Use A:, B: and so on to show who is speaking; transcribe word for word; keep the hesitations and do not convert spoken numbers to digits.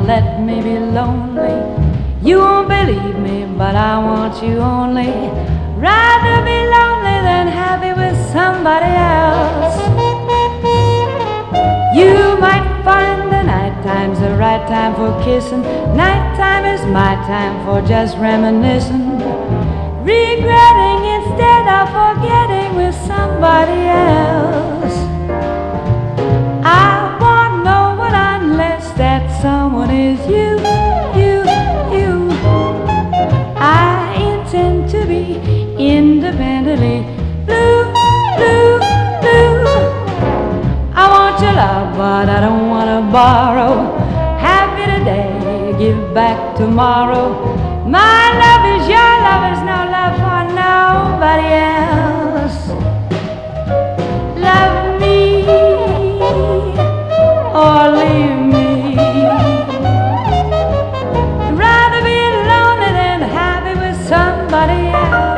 A: let me be lonely. You won't believe me, but I want you only. Rather be lonely than happy with somebody else. You might find the night time's the right time for kissing. Nighttime is my time for just reminiscing, regretting instead of forgetting with somebody else. I won't know it unless that someone is you, you, you. I intend to be independently blue, blue, blue. I want your love, but I don't want to borrow. Happy today, give back tomorrow. My love is your love, is no love for nobody else. Love me or leave me. Rather be lonely than happy with somebody else.